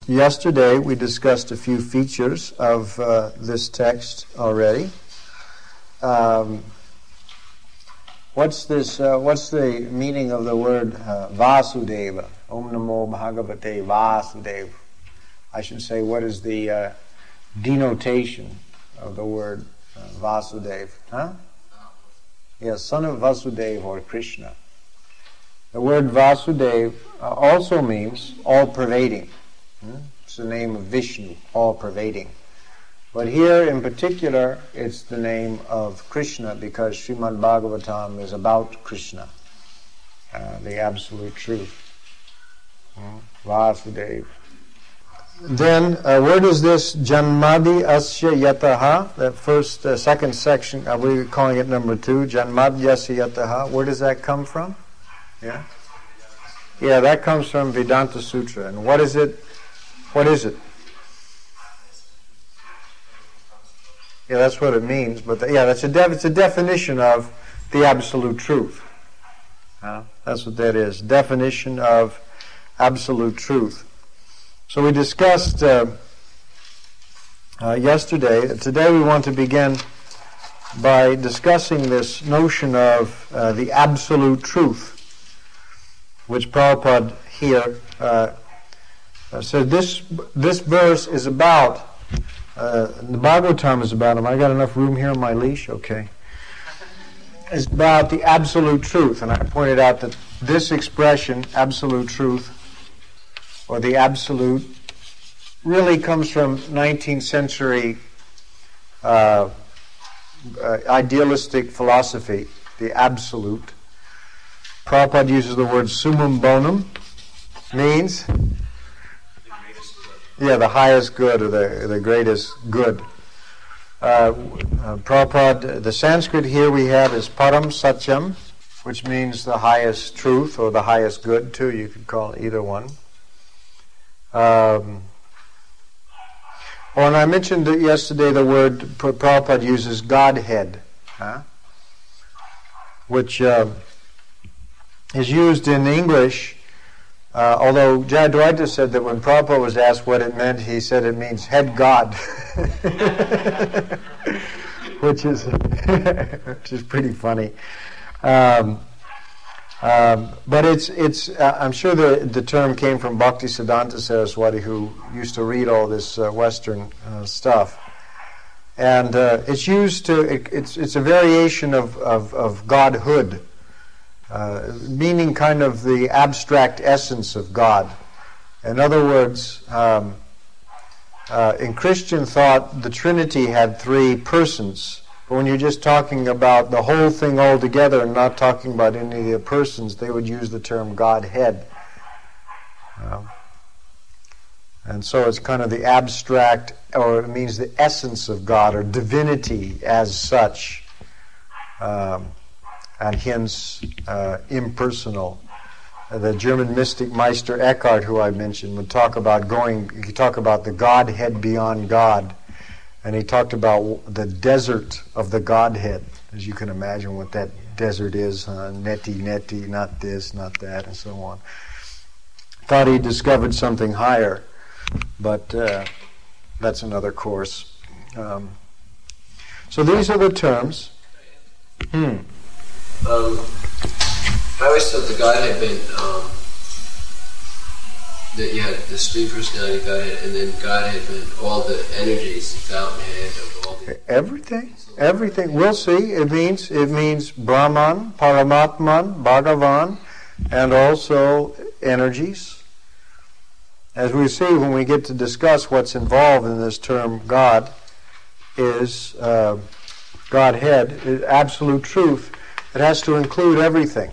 Yesterday we discussed a few features of this text already. What's the meaning of the word Vasudeva? Om Namo Bhagavate Vasudeva. I should say, what is the denotation of the word Vasudeva? Huh? Yes, son of Vasudeva or Krishna. The word Vasudeva also means all-pervading. It's the name of Vishnu, all-pervading. But here in particular, it's the name of Krishna because Srimad Bhagavatam is about Krishna, the absolute truth. Vasudeva. Then, where does this Janmadi Asya Yataha, that second section, we're calling it number 2, Janmadi Asya Yataha, where does that come from? Yeah? Yeah, that comes from Vedanta Sutra. And what is it? What is it? Yeah, that's what it means. But it's a definition of the absolute truth. That's what that is. Definition of absolute truth. So we discussed yesterday. Today we want to begin by discussing this notion of the absolute truth, which Prabhupada here said this verse is about, the Bhagavatam is about, I got enough room here on my leash? Okay. It's about the absolute truth. And I pointed out that this expression, absolute truth, or the absolute, really comes from 19th century idealistic philosophy, the absolute. Prabhupada uses the word summum bonum, means the highest good or the greatest good. Prabhupada, the Sanskrit here we have is param satyam, which means the highest truth or the highest good too. You could call it either one. And I mentioned yesterday the word Prabhupada uses Godhead, which is used in English, although Jayadvaita said that when Prabhupada was asked what it meant, he said it means head God, which is pretty funny. But it's I'm sure the term came from Bhaktisiddhanta Saraswati, who used to read all this Western stuff, and it's used to it's a variation of Godhood, meaning kind of the abstract essence of God. In other words, in Christian thought, the Trinity had 3 persons. But when you're just talking about the whole thing all together and not talking about any of the persons, they would use the term Godhead. And so it's kind of the abstract, or it means the essence of God, or divinity as such, and hence impersonal. The German mystic Meister Eckhart, who I mentioned, would talk about the Godhead beyond God. And he talked about the desert of the Godhead, as you can imagine what that desert is, neti, not this, not that, and so on. Thought he discovered something higher, but that's another course. So these are the terms. I always thought the Godhead meant that you had this 3 personality Godhead, and then Godhead meant all the energies, the fountainhead of all the... Everything. We'll see. It means Brahman, Paramatman, Bhagavan, and also energies. As we see when we get to discuss what's involved in this term God, is Godhead, absolute truth. It has to include everything.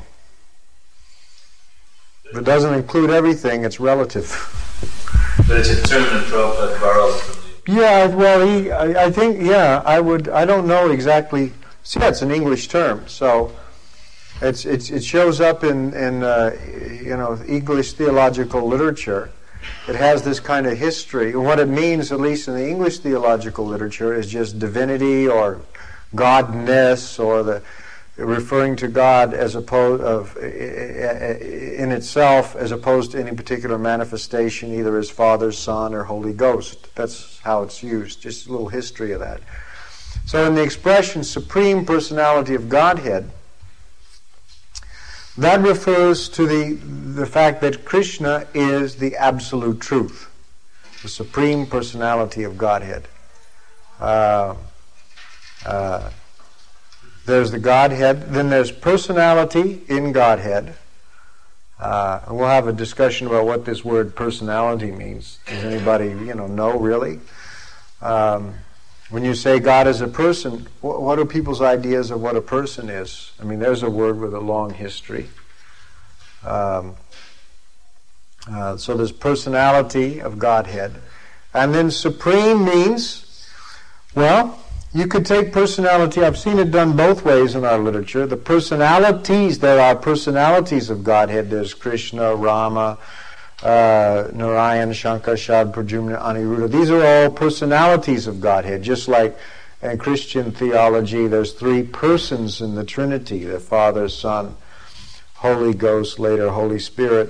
If it doesn't include everything, it's relative. But it's a term that Prabhupada borrowed from the... Yeah, well, I think, I don't know exactly. See, it's an English term, so it shows up in English theological literature. It has this kind of history. And what it means, at least in the English theological literature, is just divinity or godness or referring to God as opposed in itself, as opposed to any particular manifestation, either as Father, Son, or Holy Ghost. That's how it's used. Just a little history of that. So in the expression Supreme Personality of Godhead, that refers to the fact that Krishna is the absolute truth, the Supreme Personality of Godhead. There's the Godhead, then there's personality in Godhead. And we'll have a discussion about what this word personality means. Does anybody, know really? When you say God is a person, what are people's ideas of what a person is? I mean, there's a word with a long history. So there's personality of Godhead. And then supreme means, well, you could take personality. I've seen it done both ways in our literature. The personalities, there are personalities of Godhead. There's Krishna, Rama, Narayan, Shankar, Shad, Pradyumna, Aniruddha. These are all personalities of Godhead. Just like in Christian theology, there's three persons in the Trinity, the Father, Son, Holy Ghost, later Holy Spirit.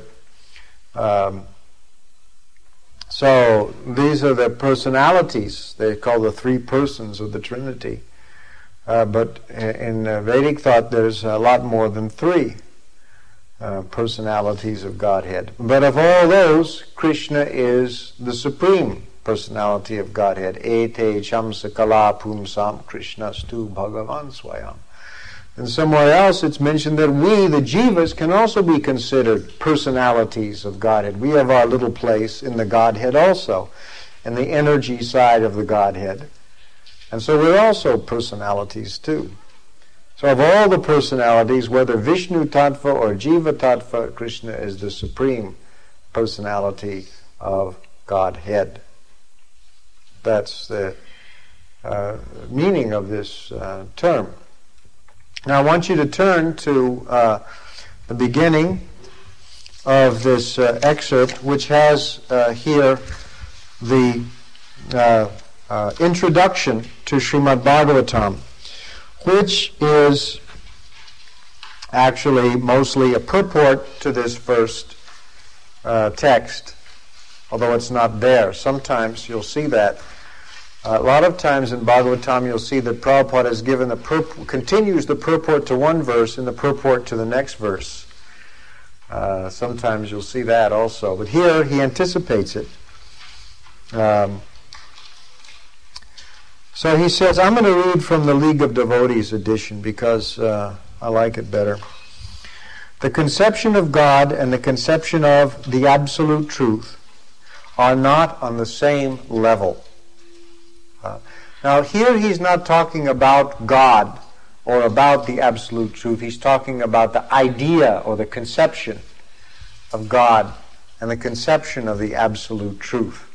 So these are the personalities. They're called the three persons of the Trinity. But in Vedic thought, there's a lot more than three personalities of Godhead. But of all those, Krishna is the Supreme Personality of Godhead. Ete chamsa kala pumsam Krishnastu Bhagavan Swayam. And somewhere else it's mentioned that we, the jivas, can also be considered personalities of Godhead. We have our little place in the Godhead also, in the energy side of the Godhead. And so we're also personalities too. So of all the personalities, whether Vishnu Tattva or Jiva Tattva, Krishna is the supreme personality of Godhead. That's the meaning of this term. Now I want you to turn to the beginning of this excerpt, which has here the introduction to Srimad Bhagavatam, which is actually mostly a purport to this first text, although it's not there. Sometimes you'll see that. A lot of times in Bhagavatam you'll see that Prabhupada has given continues the purport to one verse and the purport to the next verse. Sometimes you'll see that also. But here he anticipates it. So he says, I'm going to read from the League of Devotees edition because I like it better. The conception of God and the conception of the absolute truth are not on the same level. Now here he's not talking about God or about the absolute truth. He's talking about the idea or the conception of God and the conception of the absolute truth.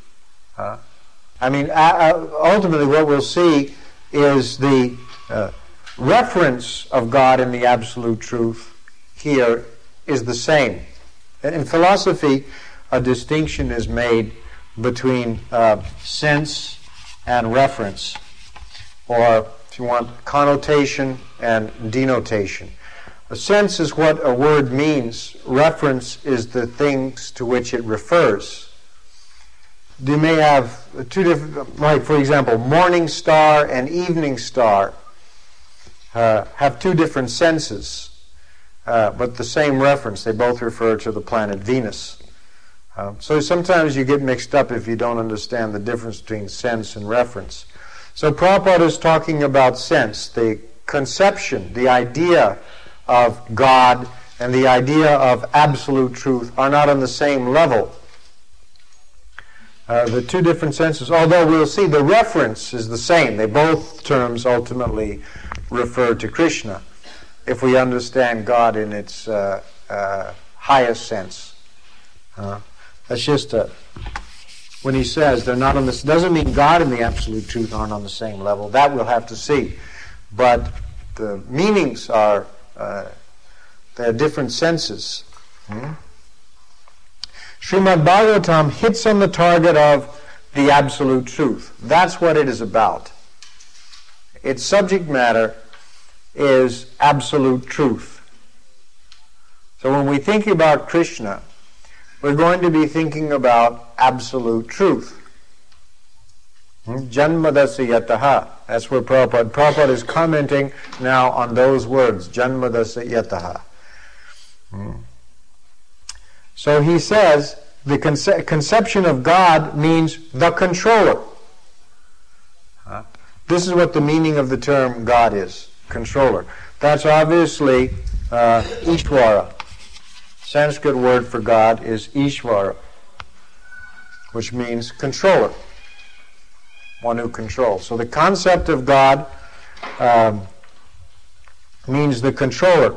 Ultimately what we'll see is the reference of God in the absolute truth here is the same. In philosophy, a distinction is made between sense and reference, or if you want, connotation and denotation. A sense is what a word means. Reference is the things to which it refers. You may have two different, like for example, morning star and evening star have two different senses, but the same reference. They both refer to the planet Venus. So sometimes you get mixed up if you don't understand the difference between sense and reference. So Prabhupada is talking about sense, the conception, the idea of God and the idea of absolute truth are not on the same level. The two different senses, although we'll see the reference is the same. They both terms ultimately refer to Krishna if we understand God in its highest sense. That's just when he says they're not on this, doesn't mean God and the absolute truth aren't on the same level. That we'll have to see. But the meanings are, they're different senses. Srimad Bhagavatam hits on the target of the absolute truth. That's what it is about. Its subject matter is absolute truth. So when we think about Krishna, we're going to be thinking about absolute truth. Janmadasya yataha. That's where Prabhupada is commenting now on those words. Janmadasya yataha. So he says the conception of God means the controller. This is what the meaning of the term God is. Controller. That's obviously Ishvara. Sanskrit word for God is Ishvara, which means controller. One who controls. So the concept of God means the controller.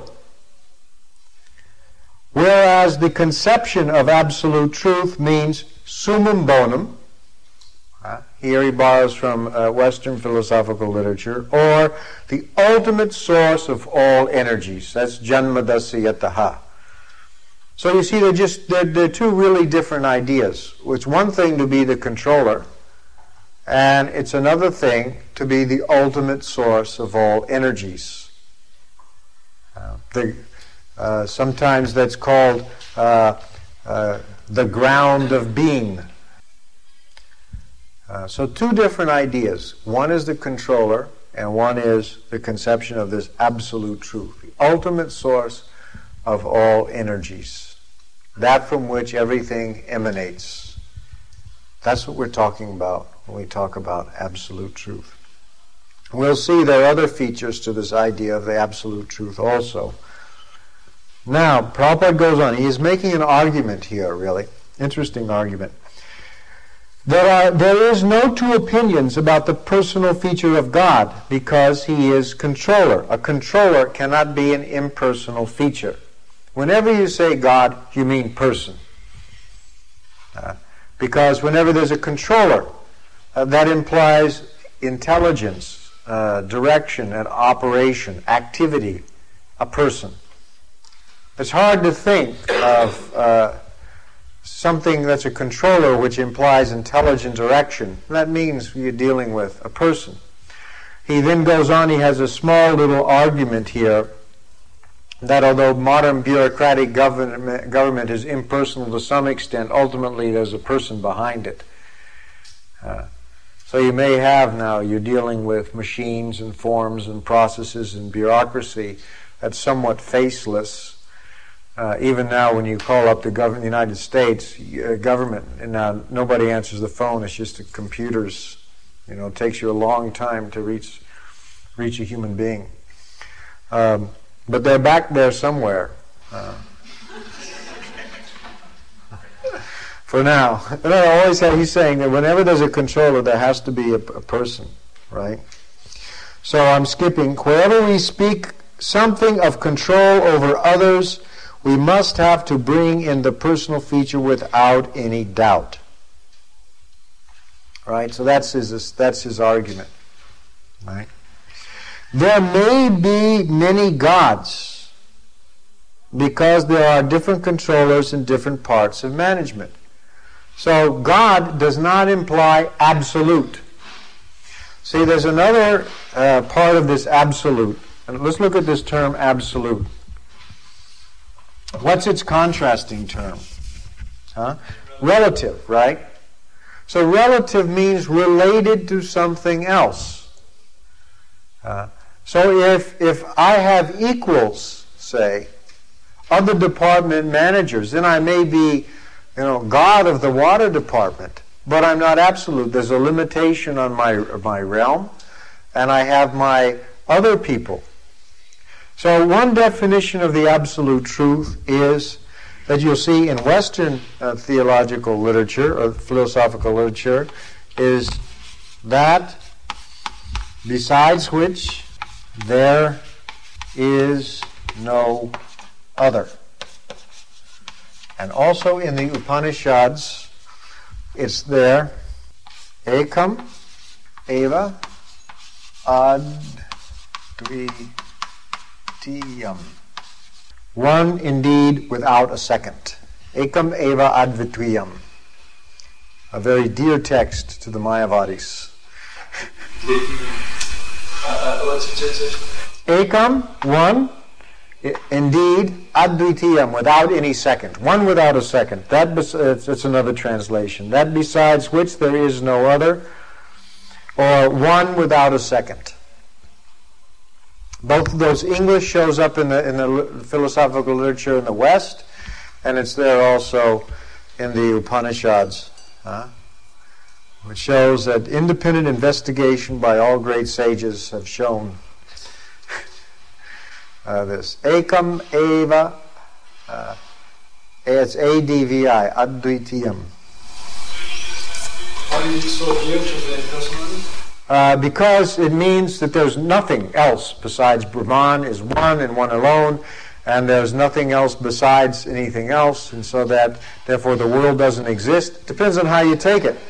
Whereas the conception of absolute truth means summum bonum. Here he borrows from Western philosophical literature, or the ultimate source of all energies. That's Janmadasya yataha. So you see, they're two really different ideas. It's one thing to be the controller, and it's another thing to be the ultimate source of all energies. Sometimes that's called the ground of being. So two different ideas. One is the controller, and one is the conception of this absolute truth, the ultimate source of all energies, that from which everything emanates. That's what we're talking about when we talk about absolute truth. We'll see there are other features to this idea of the absolute truth also. Now, Prabhupada goes on. He is making an argument here, really. Interesting argument. There is no two opinions about the personal feature of God because he is controller. A controller cannot be an impersonal feature. Whenever you say God, you mean person. Because whenever there's a controller, that implies intelligence, direction, and operation, activity, a person. It's hard to think of something that's a controller which implies intelligent direction. That means you're dealing with a person. He then goes on, he has a small little argument here that although modern bureaucratic government is impersonal to some extent, ultimately there's a person behind it. So you may have now, you're dealing with machines and forms and processes and bureaucracy that's somewhat faceless. Even now when you call up the United States government, and now nobody answers the phone, it's just the computers. It takes you a long time to reach a human being. But they're back there somewhere. For now. He's saying that whenever there's a controller, there has to be a person, right? So I'm skipping. Wherever we speak something of control over others, we must have to bring in the personal feature without any doubt. Right? So that's his argument. Right? There may be many gods because there are different controllers in different parts of management. So God does not imply absolute. See, there's another part of this absolute. And let's look at this term absolute. What's its contrasting term? Relative, right? So relative means related to something else. So if I have equals, say, other department managers, then I may be, God of the water department, but I'm not absolute. There's a limitation on my realm, and I have my other people. So one definition of the absolute truth is that you'll see in Western theological literature or philosophical literature is that besides which there is no other. And also in the Upanishads it's there, ekam eva advitiyam. One indeed without a second. Ekam eva advitiyam. A very dear text to the Mayavadis. What's the translation? Ekam, one, indeed, advitiyam, without any second. One without a second. It's another translation. That besides which there is no other, or one without a second. Both of those, English shows up in the philosophical literature in the West, and it's there also in the Upanishads, which shows that independent investigation by all great sages have shown this. Ekam eva, it's A-D-V-I, advitiyam. Why is it so clear to the personally? Because it means that there's nothing else besides Brahman is one and one alone, and there's nothing else besides anything else, and so that therefore the world doesn't exist. Depends on how you take it,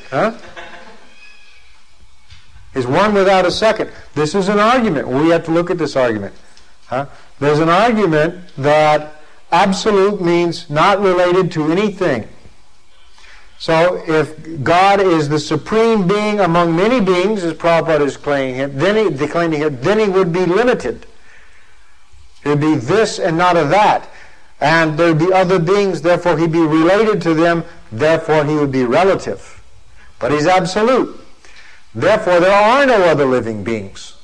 Is one without a second. This is an argument. We have to look at this argument. There's an argument that absolute means not related to anything. So if God is the supreme being among many beings, as Prabhupada is declaring then he would be limited. It would be this and not of that. And there would be other beings, therefore he'd be related to them, therefore he would be relative. But he's absolute. Therefore there are no other living beings.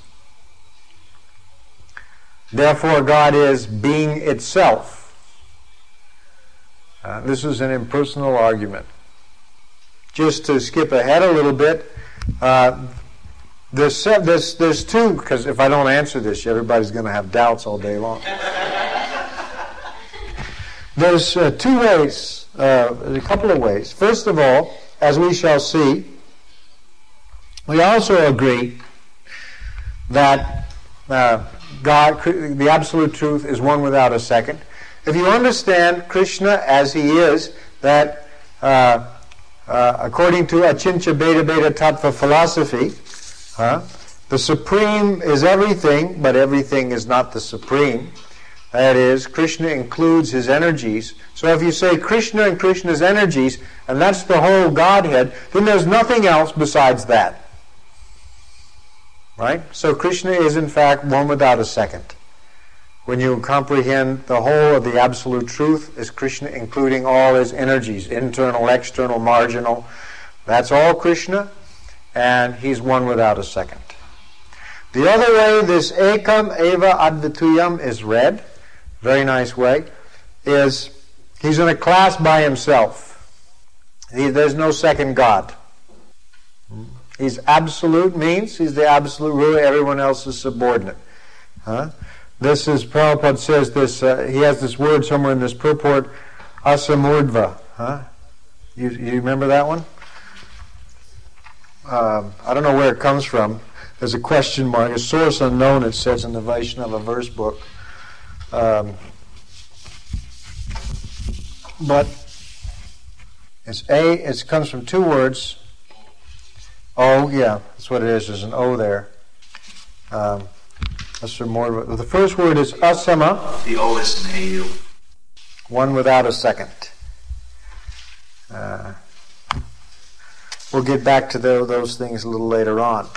Therefore God is being itself. This is an impersonal argument. Just to skip ahead a little bit, there's two, because if I don't answer this, everybody's going to have doubts all day long. There's two ways, a couple of ways. First of all, as we shall see, we also agree that God, the absolute truth, is one without a second. If you understand Krishna as he is, that according to Achintya Bheda Bheda Tattva philosophy, the supreme is everything, but everything is not the supreme. That is, Krishna includes his energies. So if you say Krishna and Krishna's energies, and that's the whole Godhead, then there's nothing else besides that. Right? So Krishna is in fact one without a second. When you comprehend the whole of the absolute truth as Krishna including all his energies, internal, external, marginal, that's all Krishna, and he's one without a second. The other way this Ekam Eva Advitiyam is read, very nice way, is he's in a class by himself. There's no second God. He's absolute, means he's the absolute ruler, everyone else is subordinate. This is, Prabhupada says this, he has this word somewhere in this purport, asamurdva. You remember that one? I don't know where it comes from. There's a question mark, a source unknown, it says in the Vaishnava verse book. But it comes from two words. Oh, yeah, that's what it is. There's an O there. The first word is asama. The O is an AU. One without a second. We'll get back to those things a little later on.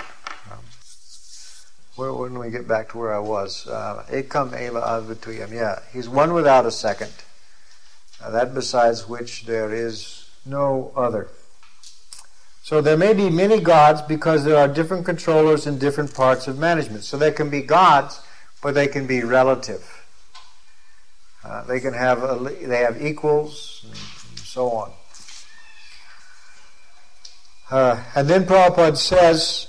When we get back to where I was. Ekam eva advitiyam. Yeah, he's one without a second. That besides which there is no other. So there may be many gods because there are different controllers in different parts of management. So there can be gods, but they can be relative. They have equals and so on. And then Prabhupada says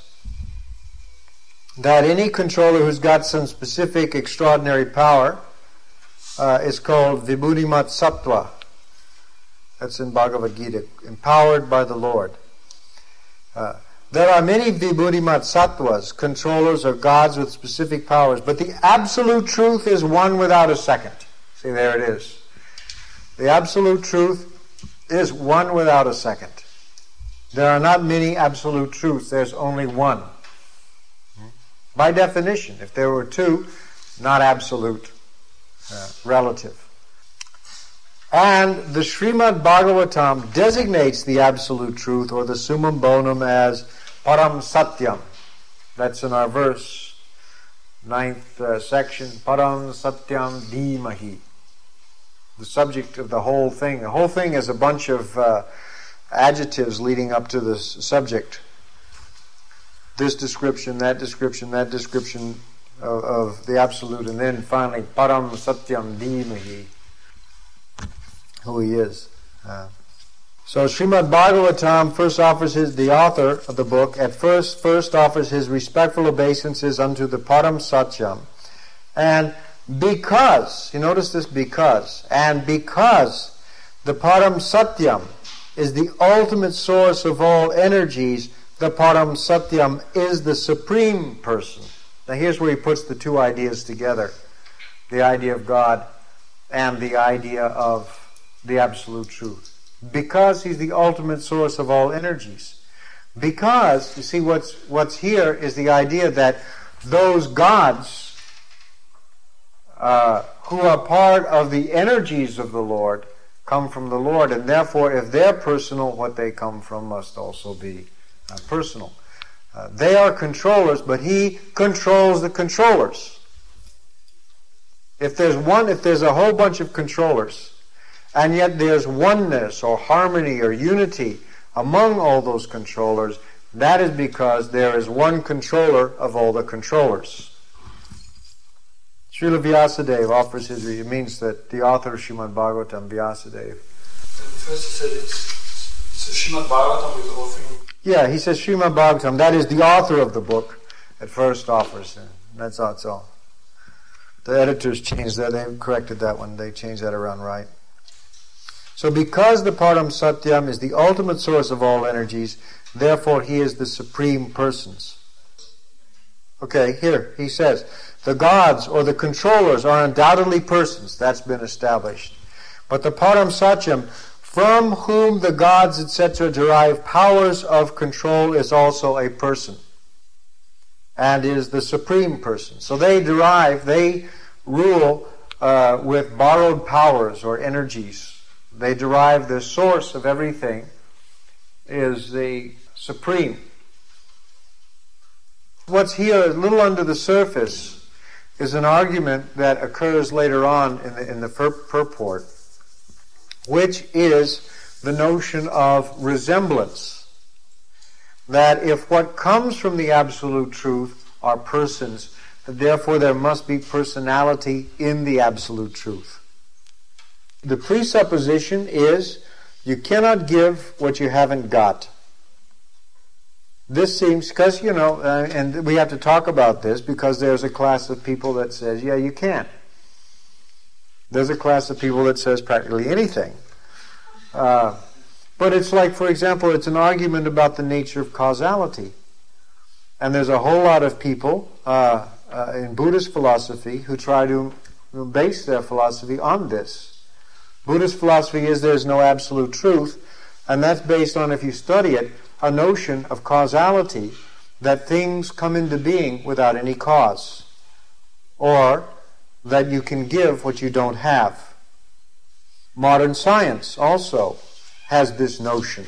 that any controller who's got some specific extraordinary power is called Vibhudimat Sattva. That's in Bhagavad Gita, empowered by the Lord. There are many Vibhudimat Sattvas, controllers or gods with specific powers, but the absolute truth is one without a second. See, there it is. The absolute truth is one without a second. There are not many absolute truths, there's only one. By definition, if there were two, not absolute, relative. And the Srimad Bhagavatam designates the absolute truth or the summum bonum as Param Satyam. That's in our verse. ninth section, Param Satyam Dhimahi. The subject of the whole thing. The whole thing is a bunch of adjectives leading up to this subject. This description, that description of the Absolute, and then finally Param Satyam Dhimahi, who he is. So Srimad Bhagavatam first offers the author of the book at first offers his respectful obeisances unto the Param Satyam. And because, you notice this, because the Param Satyam is the ultimate source of all energies, the Param Satyam is the Supreme Person. Now here's where he puts the two ideas together. The idea of God and the idea of the Absolute Truth. Because he's the ultimate source of all energies. Because, you see, what's here is the idea that those gods who are part of the energies of the Lord come from the Lord, and therefore if they're personal, what they come from must also be personal. They are controllers, but he controls the controllers. If there's a whole bunch of controllers, and yet there's oneness or harmony or unity among all those controllers, that is because there is one controller of all the controllers. Srila Vyasadeva offers his reason. It means that the author of Srimad Bhagavatam, Vyasadeva. First he said it's Srimad Bhagavatam with offering. Yeah, he says Srimad Bhagavatam. That is the author of the book at first offers. That's all. The editors changed that. They corrected that one. They changed that around right. So because the Param Satyam is the ultimate source of all energies, therefore he is the Supreme Persons. Okay, here he says, the gods or the controllers are undoubtedly persons. That's been established. But the Param Satyam, from whom the gods, etc., derive powers of control, is also a person. And is the Supreme Person. So they rule with borrowed powers or energies. They derive the source of everything is the Supreme. What's here, a little under the surface, is an argument that occurs later on in the purport, which is the notion of resemblance. That if what comes from the Absolute Truth are persons, therefore there must be personality in the Absolute Truth. The presupposition is you cannot give what you haven't got. This seems, because, and we have to talk about this because there's a class of people that says, yeah, you can. There's a class of people that says practically anything. But it's like, for example, it's an argument about the nature of causality. And there's a whole lot of people in Buddhist philosophy who try to base their philosophy on this. Buddhist philosophy is there's no absolute truth, and that's based on, if you study it, a notion of causality, that things come into being without any cause, or that you can give what you don't have. Modern science also has this notion.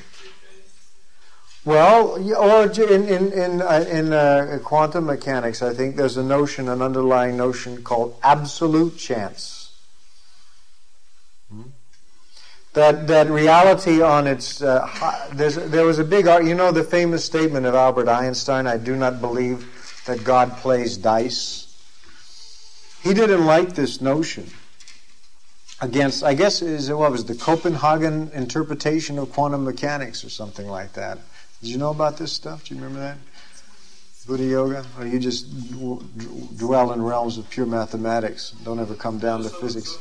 Well, or in quantum mechanics, I think there's an underlying notion called absolute chance. That reality on its... there was a big... the famous statement of Albert Einstein, I do not believe that God plays dice. He didn't like this notion against, I guess, what was the Copenhagen interpretation of quantum mechanics or something like that. Did you know about this stuff? Do you remember that? Buddha Yoga? Or you just dwell in realms of pure mathematics, don't ever come down to physics?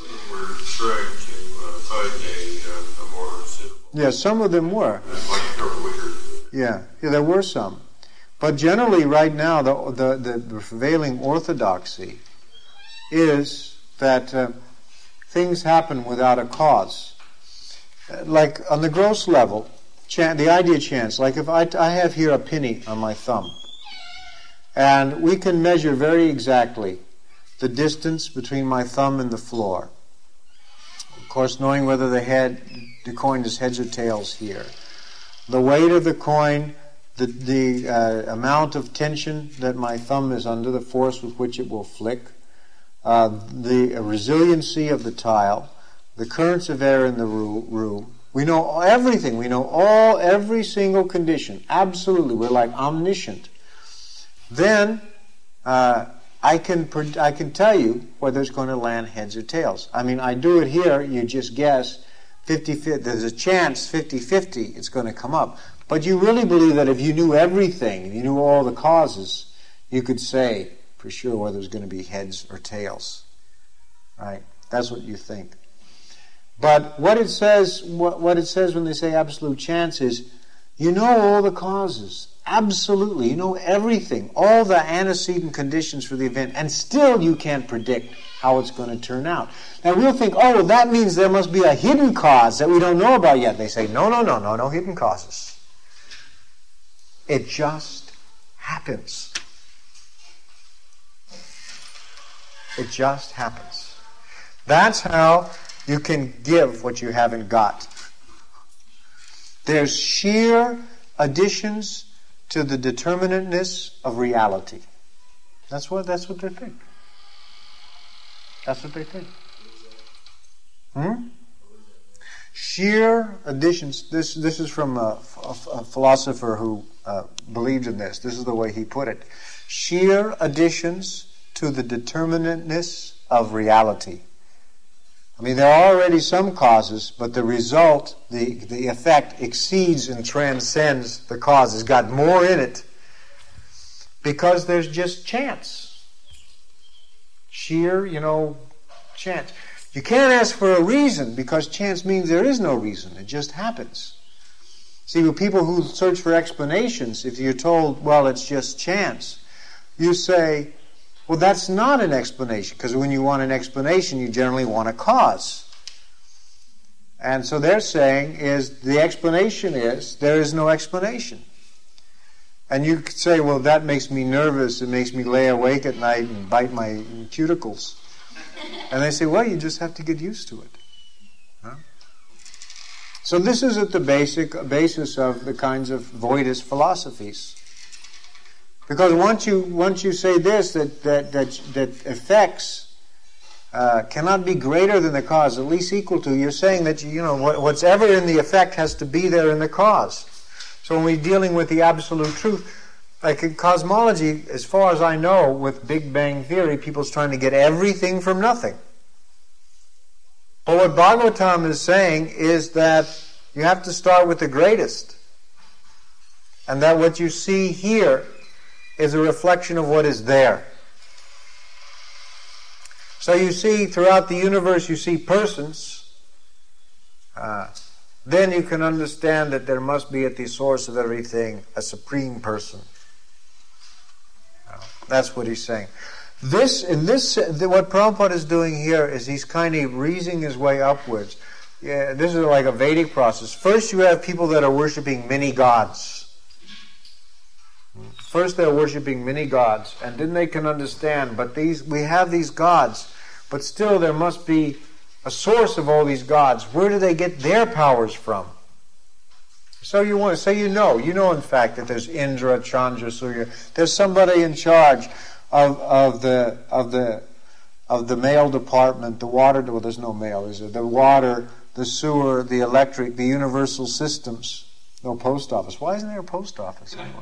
Yeah, some of them were. Yeah, there were some. But generally, right now, the prevailing orthodoxy is that things happen without a cause. Like on the gross level, the idea of chance. Like if I have here a penny on my thumb, and we can measure very exactly the distance between my thumb and the floor. Of course, knowing whether the coin is heads or tails here. The weight of the coin the amount of tension that my thumb is under, the force with which it will flick, the resiliency of the tile, the currents of air in the room. We know everything. We know every single condition. Absolutely. We're like omniscient. Then I can tell you whether it's going to land heads or tails. I mean, I do it here. You just guess 50-50. There's a chance 50-50 it's going to come up. But you really believe that if you knew everything, if you knew all the causes, you could say for sure whether it's going to be heads or tails. Right? That's what you think. But what it says when they say absolute chance is, you know all the causes. Absolutely. You know everything. All the antecedent conditions for the event. And still you can't predict how it's going to turn out. Now we'll think, oh, well, that means there must be a hidden cause that we don't know about yet. They say, no hidden causes. It just happens. It just happens. That's how you can give what you haven't got. There's sheer additions to the determinateness of reality. That's what they think. That's what they think. Sheer additions. This is from a philosopher who believed in this. This is the way he put it. Sheer additions to the determinateness of reality. I mean, there are already some causes, but the result, the effect exceeds and transcends the cause. It's got more in it because there's just chance. Sheer, chance. You can't ask for a reason because chance means there is no reason. It just happens. See, with people who search for explanations, if you're told, well, it's just chance, you say, well, that's not an explanation, because when you want an explanation, you generally want a cause. And so they're saying the explanation is there is no explanation. And you could say, well, that makes me nervous. It makes me lay awake at night and bite my cuticles. And they say, well, you just have to get used to it. Huh? So this is at the basis of the kinds of voidist philosophies. Because once you say this, that effects cannot be greater than the cause, at least equal to, you're saying that what's ever in the effect has to be there in the cause. So when we're dealing with the absolute truth, like in cosmology, as far as I know, with Big Bang Theory, people's trying to get everything from nothing. But what Bhagavatam is saying is that you have to start with the greatest. And that what you see here is a reflection of what is there. So you see, throughout the universe, you see persons. Then you can understand that there must be at the source of everything a supreme person. That's what he's saying. What Prabhupada is doing here is he's kind of reasoning his way upwards. Yeah, this is like a Vedic process. First you have people that are worshipping many gods. First they're worshipping many gods, and then they can understand, but we have these gods, but still there must be a source of all these gods. Where do they get their powers from? So you want to say you know in fact that there's Indra, Chandra, Surya. There's somebody in charge of the mail department, the water. Well, there's no mail, is there? The water, the sewer, the electric, the universal systems. No post office. Why isn't there a post office anyway?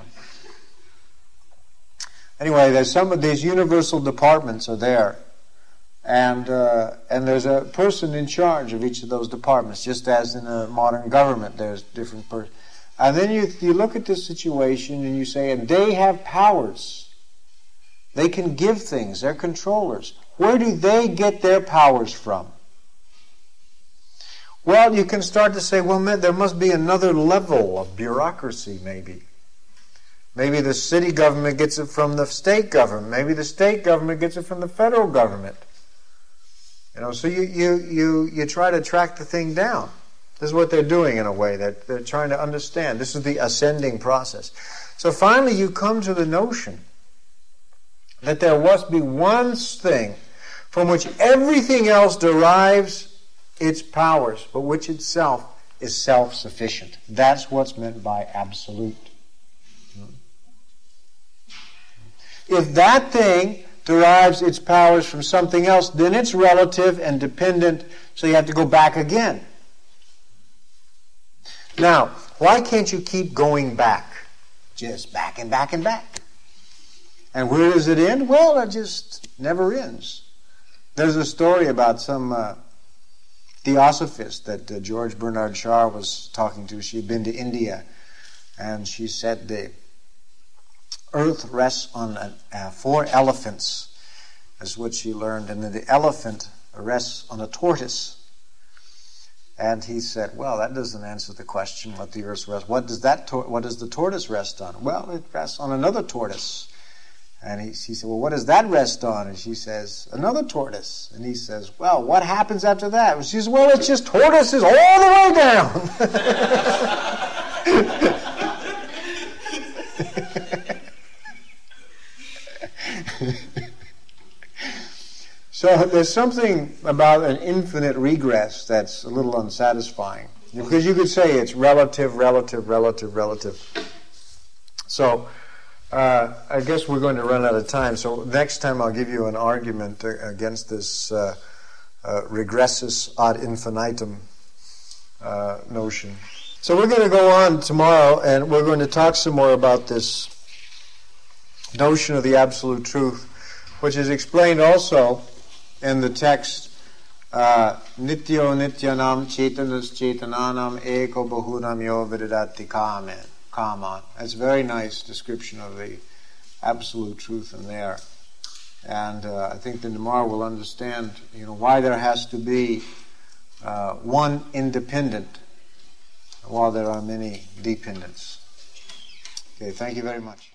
Anyway, there's some of these universal departments are there, and there's a person in charge of each of those departments, just as in a modern government there's different persons. And then you look at this situation and you say, and they have powers. They can give things. They're controllers. Where do they get their powers from? Well, you can start to say, well, there must be another level of bureaucracy, maybe. Maybe the city government gets it from the state government. Maybe the state government gets it from the federal government. So you try to track the thing down. This is what they're doing in a way. They're trying to understand. This is the ascending process. So finally you come to the notion that there must be one thing from which everything else derives its powers, but which itself is self-sufficient. That's what's meant by absolute. if that thing derives its powers from something else, then it's relative and dependent, so you have to go back again. Now, why can't you keep going back? Just back and back and back. And where does it end? Well, it just never ends. There's a story about some theosophist that George Bernard Shaw was talking to. She had been to India, and she said the earth rests on 4 elephants, is what she learned, and then the elephant rests on a tortoise. And he said, well, that doesn't answer the question what the earth rests. What does the tortoise rest on? Well, it rests on another tortoise. And he said, well, what does that rest on? And she says, another tortoise. And he says, well, what happens after that? And she says, well, it's just tortoises all the way down. So there's something about an infinite regress that's a little unsatisfying. Because you could say it's relative, relative, relative, relative. So I guess we're going to run out of time. So next time I'll give you an argument against this regressus ad infinitum notion. So we're going to go on tomorrow, and we're going to talk some more about this notion of the absolute truth, which is explained also in the text Nityo Nityanam Chetanas Chetananam Eko Bahunam Yo Vidadati Kaman. That's a very nice description of the absolute truth in there. And I think that tomorrow we'll understand why there has to be one independent while there are many dependents. Okay, thank you very much.